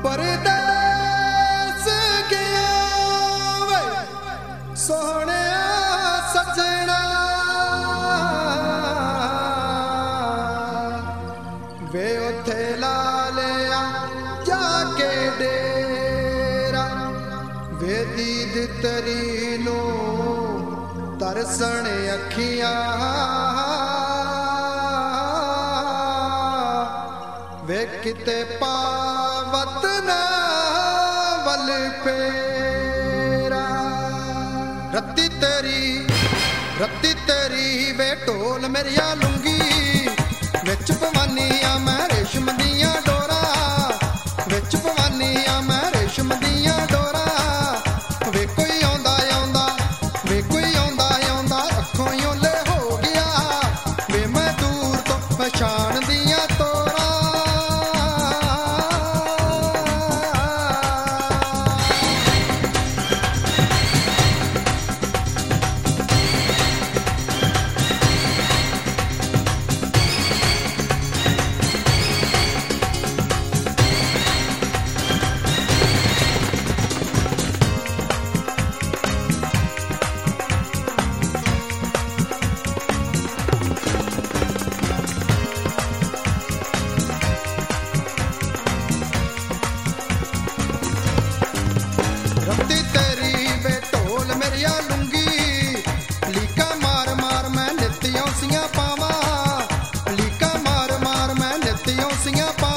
परदेस गया वे सोहणे सजना वे उथे ला लिया जाके डेरा वे दीद तरी नो तरसण अखियां वे किते पावत ना वल फेरा रत्ती तेरी वे ढोल मेरिया लुंगी विच पवानी आ मैं रेशम दियां डोरा विच पवानी आ मैं रेशम दियां डोरा वे कोई आंदा आंदा वे कोई आंदा आंदा अखों ओले हो गया वे मैं दूर तो पहचान दियां तोरा रत्ती तेरी वे ढोल मेरिया लुंगी लीका मार मार मैं नित्यों सियां पावां लीका मार मार मैं नित्यों सियां पावां